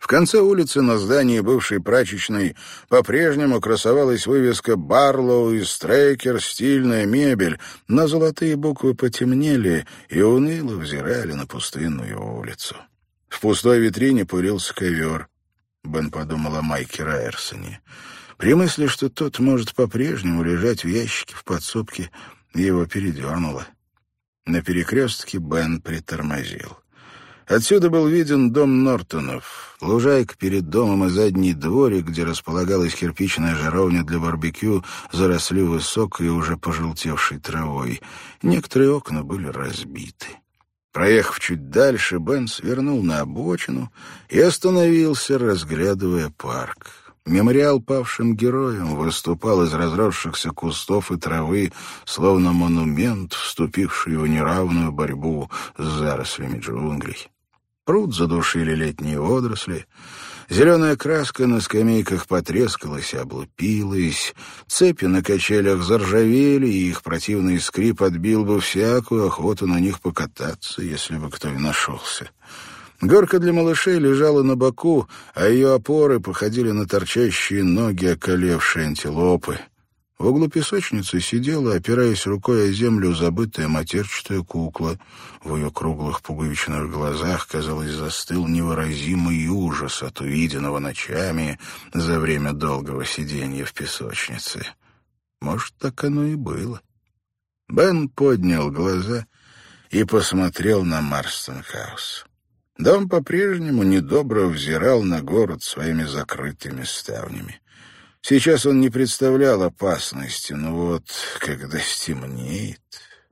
конце улицы на здании бывшей прачечной по-прежнему красовалась вывеска «Барлоу и Стрейкер. Стильная мебель», но золотые буквы потемнели и уныло взирали на пустынную улицу. В пустой витрине пылился ковер. Бен подумал о Майке Райерсоне. При мысли, что тот может по-прежнему лежать в ящике в подсобке, его передернуло. На перекрестке Бен притормозил. Отсюда был виден дом Нортонов, лужайка перед домом и задний дворик, где располагалась кирпичная жаровня для барбекю, заросли высокой и уже пожелтевшей травой. Некоторые окна были разбиты. Проехав чуть дальше, Бен свернул на обочину и остановился, разглядывая парк. Мемориал павшим героям выступал из разросшихся кустов и травы, словно монумент, вступивший в неравную борьбу с зарослями джунглей. Пруд задушили летние водоросли, зеленая краска на скамейках потрескалась и облупилась, цепи на качелях заржавели, и их противный скрип отбил бы всякую охоту на них покататься, если бы кто и нашелся. Горка для малышей лежала на боку, а ее опоры походили на торчащие ноги околевшей антилопы. В углу песочницы сидела, опираясь рукой о землю, забытая матерчатая кукла. В ее круглых пуговичных глазах, казалось, застыл невыразимый ужас от увиденного ночами за время долгого сидения в песочнице. Может, так оно и было. Бен поднял глаза и посмотрел на Марстон-хаус. Дом по-прежнему недобро взирал на город своими закрытыми ставнями. Сейчас он не представлял опасности, но вот когда стемнеет...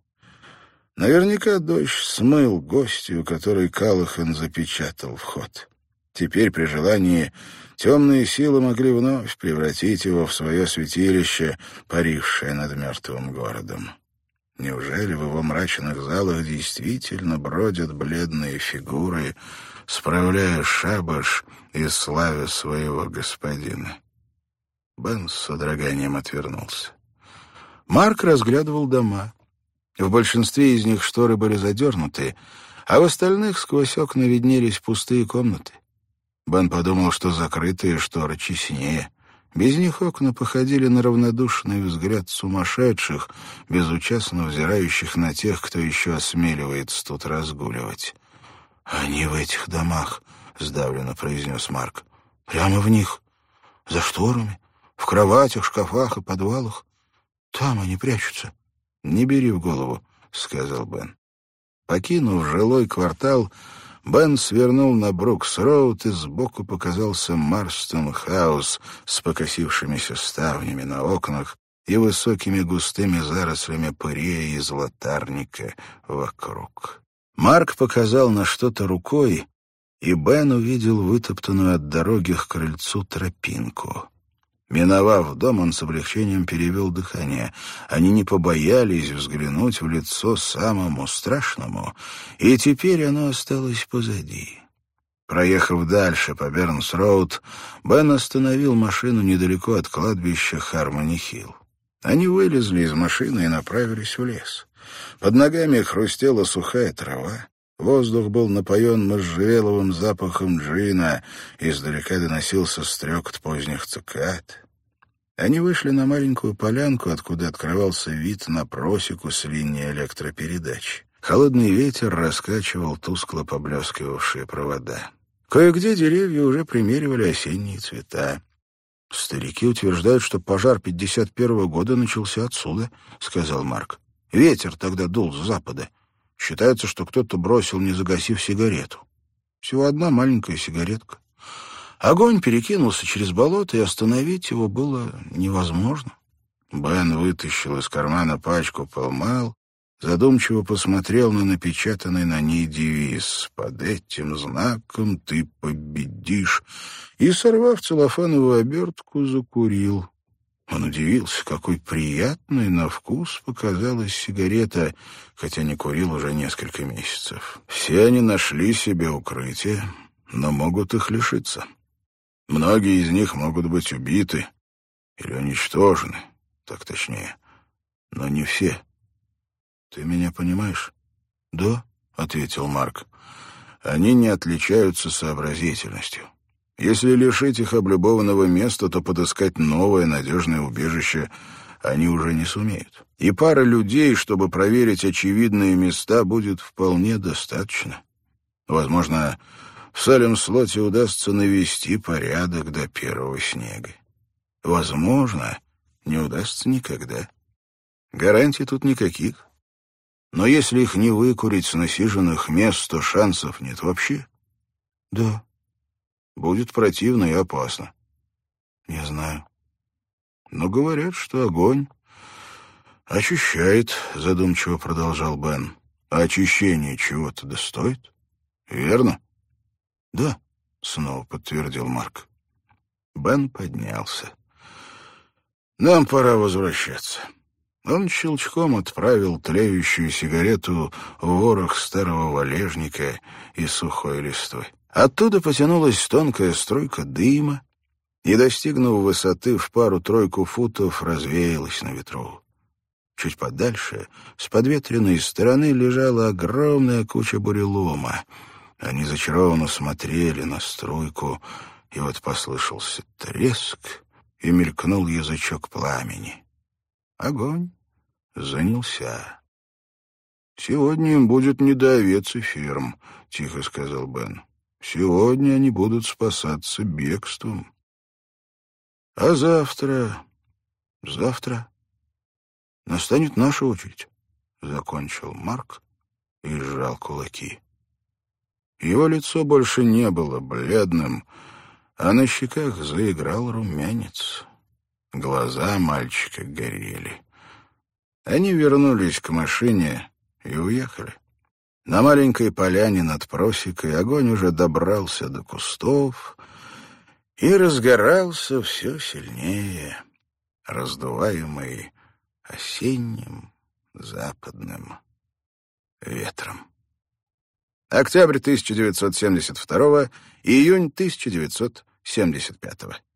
Наверняка дождь смыл гостью, которой Каллахан запечатал вход. Теперь при желании темные силы могли вновь превратить его в свое святилище, парившее над мертвым городом. Неужели в его мрачных залах действительно бродят бледные фигуры, справляя шабаш и славя своего господина? Бен с содроганием отвернулся. Марк разглядывал дома. В большинстве из них шторы были задернуты, а в остальных сквозь окна виднелись пустые комнаты. Бен подумал, что закрытые шторы честнее. Без них окна походили на равнодушный взгляд сумасшедших, безучастно взирающих на тех, кто еще осмеливается тут разгуливать. «Они в этих домах», — сдавленно произнес Марк. «Прямо в них, за шторами, в кроватях, шкафах и подвалах. Там они прячутся». «Не бери в голову», — сказал Бен. Покинув жилой квартал, Бен свернул на Брукс-роуд, и сбоку показался Марстон-хаус с покосившимися ставнями на окнах и высокими густыми зарослями пырея и златарника вокруг. Марк показал на что-то рукой, и Бен увидел вытоптанную от дороги к крыльцу тропинку. Миновав дом, он с облегчением перевел дыхание. Они не побоялись взглянуть в лицо самому страшному, и теперь оно осталось позади. Проехав дальше по Бернс-роуд, Бен остановил машину недалеко от кладбища Хармони-Хилл. Они вылезли из машины и направились в лес. Под ногами хрустела сухая трава. Воздух был напоен можжевеловым запахом джина, издалека доносился стрекот поздних цикад. Они вышли на маленькую полянку, откуда открывался вид на просеку с линии электропередач. Холодный ветер раскачивал тускло поблескивавшие провода. Кое-где деревья уже примеривали осенние цвета. «Старики утверждают, что пожар 51-го года начался отсюда», — сказал Марк. «Ветер тогда дул с запада. Считается, что кто-то бросил, не загасив сигарету. Всего одна маленькая сигаретка. Огонь перекинулся через болото, и остановить его было невозможно». Бен вытащил из кармана пачку Пall-Mall, задумчиво посмотрел на напечатанный на ней девиз «Под этим знаком ты победишь» и, сорвав целлофановую обертку, закурил. Он удивился, какой приятной на вкус показалась сигарета, хотя не курил уже несколько месяцев. Все они нашли себе укрытие, но могут их лишиться. Многие из них могут быть убиты или уничтожены, так точнее, но не все. Ты меня понимаешь? «Да», — ответил Марк. «Они не отличаются сообразительностью. Если лишить их облюбованного места, то подыскать новое надежное убежище они уже не сумеют. И пара людей, чтобы проверить очевидные места, будет вполне достаточно. Возможно, в Салем-Слоте удастся навести порядок до первого снега. Возможно, не удастся никогда. Гарантий тут никаких. Но если их не выкурить с насиженных мест, то шансов нет вообще. Да, будет противно и опасно. Не знаю. Но говорят, что огонь очищает, задумчиво продолжал Бен. А очищение чего-то достоит? Верно? Да, снова подтвердил Марк. Бен поднялся. Нам пора возвращаться. Он щелчком отправил тлеющую сигарету в ворох старого валежника и сухой листвы. Оттуда потянулась тонкая струйка дыма и, достигнув высоты в пару-тройку футов, развеялась на ветру. Чуть подальше, с подветренной стороны, лежала огромная куча бурелома. Они зачарованно смотрели на струйку, и вот послышался треск, и мелькнул язычок пламени. Огонь занялся. «Сегодня им будет не до овец и ферм», — тихо сказал Бен. «Сегодня они будут спасаться бегством. А завтра настанет наша очередь», — закончил Марк и сжал кулаки. Его лицо больше не было бледным, а на щеках заиграл румянец. Глаза мальчика горели. Они вернулись к машине и уехали. На маленькой поляне над просекой огонь уже добрался до кустов и разгорался все сильнее, раздуваемый осенним западным ветром. Октябрь 1972, июнь 1975.